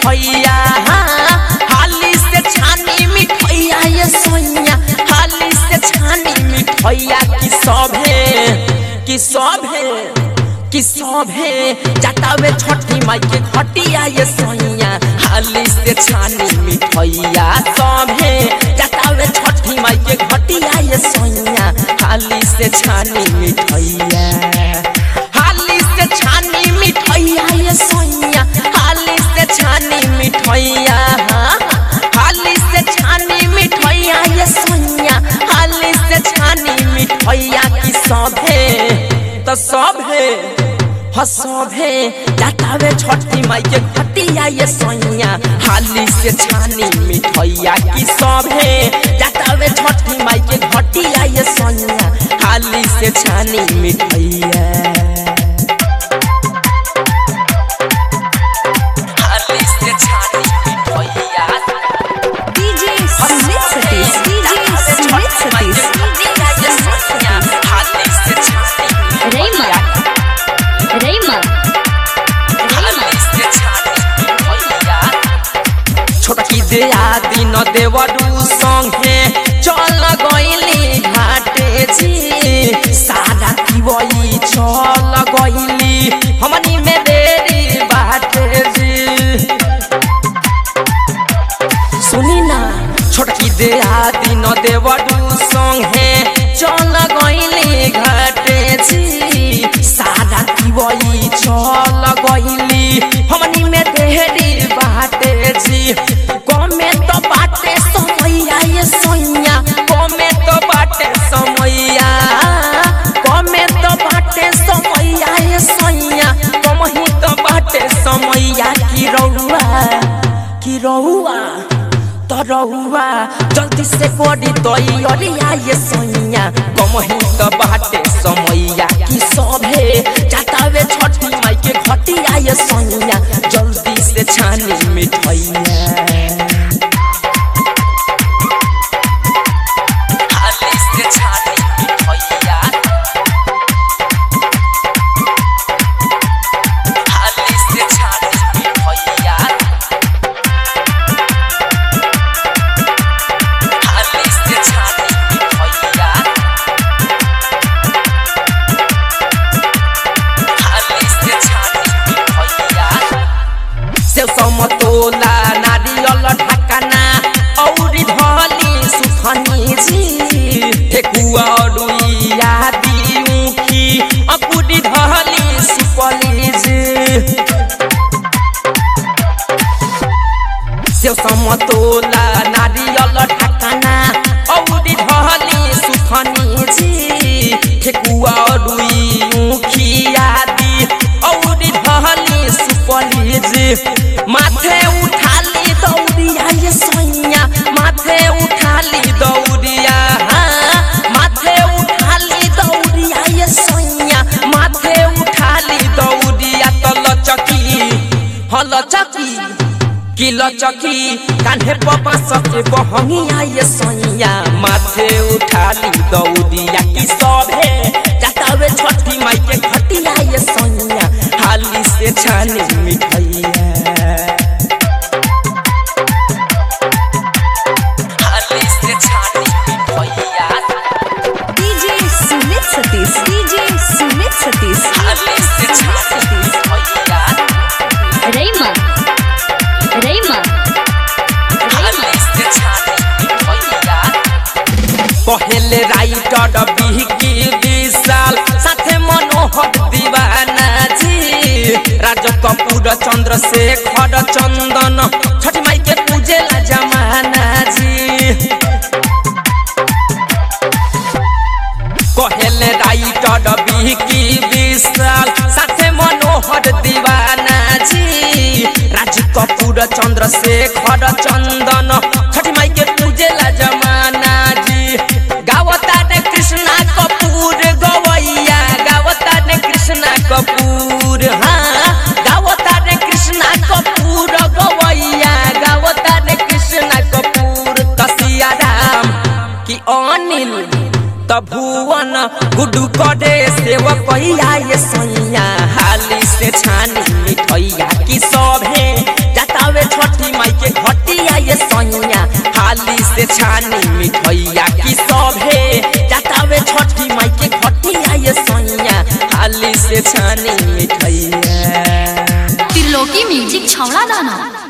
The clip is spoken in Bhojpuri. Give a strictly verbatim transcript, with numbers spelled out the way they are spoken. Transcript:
मिठैया हाली से छानी मिठैया ये सोनिया हाली से छानी मिठैया की सभे की सभे की सभे जतावे छठी माई के घटिया ये सोनिया हाली से छानी मिठैया सभे जतावे छठी माई के घटिया ये सोनिया हाली से छानी मिठैया हाली से छानी मिठैया ये सोनिया हाली से छानी मिठैया हाली से छानी मिठैया ये सोनिया हाली से छानी मिठैया की सभे तो सभे हसभे जतावे छठी माई के घटिया ये सोनिया हाली से छानी मिठैया की सभे जतावे छठी माई के घटिया ये सोनिया हाली से छानी मिठैया हाली से छानी मिठैया डीजे सुमित सतीश डीजे सुमित सतीश ये सोनिया हाली से छानी रेमा रेमा हाली से छानी मिठैया छोटकी देया दिन देवरू संगे चल गइली घाटे जी सादा पिवई चल गइली हमनी में देरी बाटे जी सुनी ना छोटकी देया दिन देवरू संगे चल गइली घाटे जी सादा पिवई चल गइली हमनी में देरी बाटे जी कमे तो बाटे समैया ये सोनिया कमे तो बाटे समैया कमे तो बाटे समैया ये सोनिया कमही तो बाटे समैया की रहुआ की रहुआ तो रहुआ जल्दी से कोडी तोई अरिया ये सोनिया कमही तो बाटे समैया की सभे जतावे छठी माई के घटिया ये सोनिया जल्दी से छानी मिठैया हाली से छानी मिठैया हाली से छानी मिठैया हाली से छानी मिठैया हाली से छानी मिठैया सेव समतोला नारियल ढाकना औरी धली सुथनी जी ठेकुआ रुइया दिउखी अकुडी धली सुपली जी सेव समतोला नारियल ढाकना औरी धली सुथनी जी ठेकुआ रुइउखी आदि औरी धली सुपली जी माथे उठाली दौड़िया ये सोनिया माथे उठाली दौड़िया माथे उठाली दौड़िया ये सोनिया माथे उठाली दौड़िया तो लचकी हल चकी कि लचकी कान्हे पपा सके बहंगिया ये सोनिया माथे उठाली दौड़िया की सभे जतावे छठी माई के घटिया ये सोनिया हाली से छानी मिठैया हाली से छानी मिठैया डीजे सुमित सतीश डीजे सुमित सतीश हाली से छानी मिठैया रेमा रेमा हाली से छानी मिठैया पहले राइटर बिहकी विशाल साथे मनोहर दीवाना जी राज कपूर चंद्रशेखर चंदन छठी माई के पूजेला जमाना जी कहले राइटर बिहकी विशाल साथे मनोहर दीवाना जी राज कपूर चंद्रशेखर चंदन छठी माई के पूजेला जमाना जी गावता ने कृष्णा कपूर गवैया गावता ने कृष्णा कपूर हाँ गावता ने कृष्णा कपूर गवैया गावता ने कृष्णा कपूर कसिया राम की अनिल भुवन गुडू करे सेवकैया ये सोनिया हाली से छानी मिठैया की सभे जतावे जातावे छठी माई के घटिया ये सैया हाली से छानी मिठैया की सभे जातावे छठी माई के घटिया ये सैया हाली से छानी मिठैया। त्रिलोकी म्यूजिक छौड़ा दाना।